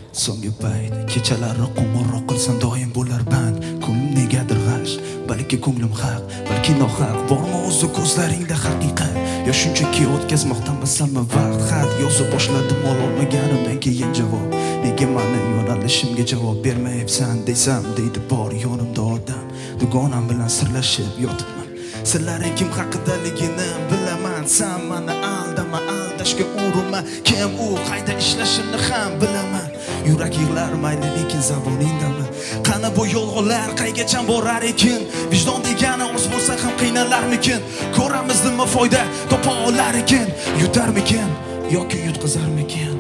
So'nggi payt kechalari qo'ng'iroq qilsam doim bo'lar band. Ko'nglim negadir g'ash, balki ko'nglim haq, balki nohaq. Bormi o'zi ko'zlaringda haqiqat, yo shunchaki o'tkazmoqdan bisanmi vaqt? Xat yozib boshladim ololmaganimdan keyin javob. Nega mani yo'nalishimga javob bermayapsan desam, deydi bor yonimda odam. Dugonam bilan sirlashib yotibman. Sizlaring kim haqidaligini bilaman. Sen mani aldama, aldashga urinma. Kim u, qayda ishlashini ham bilaman. Yurak yig'lar mayli lekin zaboningdami? Qani bu yolg'onlar qaygacha borar ekan? Vijdon degani oz bo'lsa ham qiynalarmikin? Ko'ramiz nima foyda topa olar ekan? Yutarmikin yoki yutqizarmikin?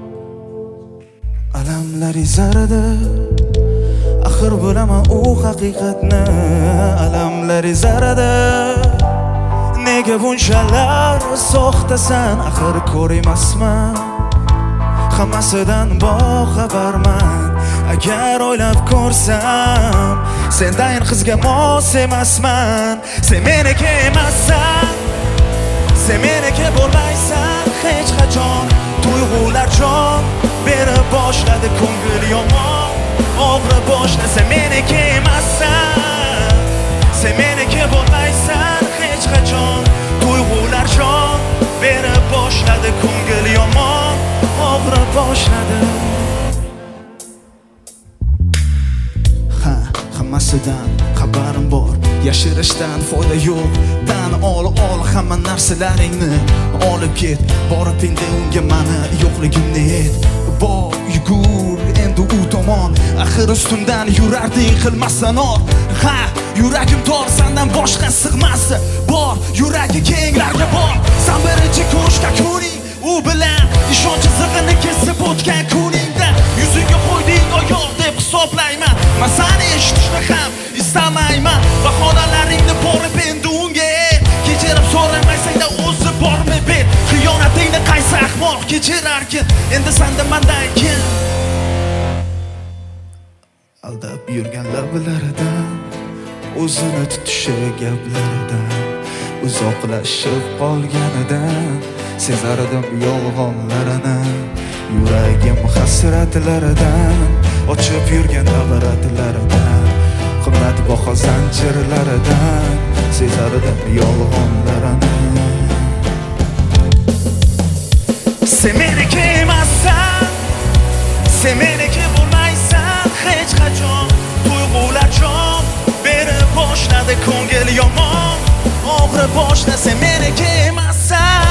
Alamlar izarida axir bilaman u haqiqatni. Alamlar izarida nega bunchalar soxtasan? Axir ko'rmasman, hammasidan boxabarman. Agar o'ylab ko'rsam, sendan qizga mos emasman. Sen meniki emassan, sen meniki bo'lmaysan hech qachon. Tuyg'ular jon berib boshladi, ko'ngil yomon og'ri boshla. Sen meniki emassan, sen meniki bo'lmaysan hech qachon. Tuyg'ular jon berib boshladi, ko'ngil yomon og'ri boshladi. Hammasidan xabarim bor, yashirishdan foyda yo'q. Tan ol hamma narsalaringni, olib ket. Borib endi unga mani yo'qligimni ayt. Bor yugur endi u tomon, axir ustimdan yurarding qilmasdan or. Ha, yuragim tor, sendan boshqa sig'masi. Bor yuragi kenglarga bor. Sen birinchi ko'rishga ko'ring, u bilan ishonch zig'ini kesib o'tgan kuningda yuzingga qo'yding oyoq deb hisoblayman. Men seni eshitishni ham istamayman. Bahonalaringni borib endi unga kechirib so'ramaysang-da o'zi bormi ber. Xiyonatingni qaysi ahmoq kechirarkin? Endi senda mendan keyin aldab yurgan lablaridan, o'zini tutishi gaplaridan, uzoqlashib qolganidan sezardim yolg'onlarini. Yuragim hasratlaridan, ochib yurgan navratlaridan, qimmatbaho zanjirlaridan sezardim yolg'onlarini. Sen meniki emassan, sen meniki bo'lmaysan hech qachon. Tuyg'ular jon berib boshladi, ko'ngil yomon og'ri boshla. Sen meniki emassan,